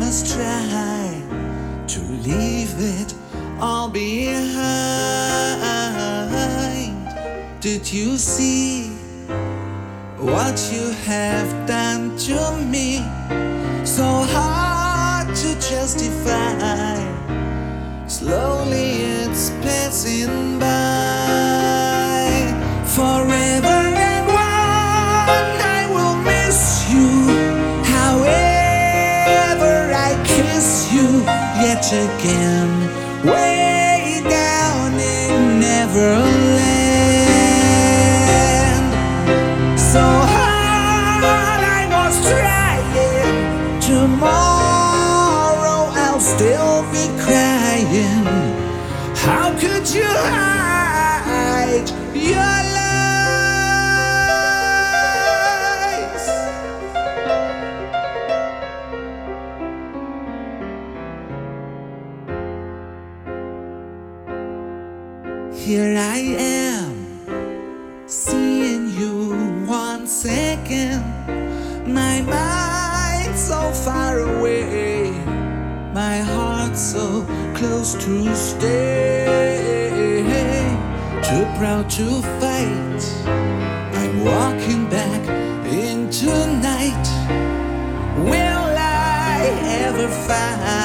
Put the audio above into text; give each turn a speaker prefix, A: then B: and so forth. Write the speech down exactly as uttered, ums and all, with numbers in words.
A: must try to leave it all behind. Did you see what you have done to me? So hard to justify. Slowly it's passing by. Forever and one I will miss you. However I kiss you yet again, way down in Neverland. So hard I was trying. Tomorrow I'll still be crying. How could you hide your lies? Here I am, seeing you once again. My mind so far away, my heart so close to stay. Too proud to fight, I'm walking back into night. Will I ever find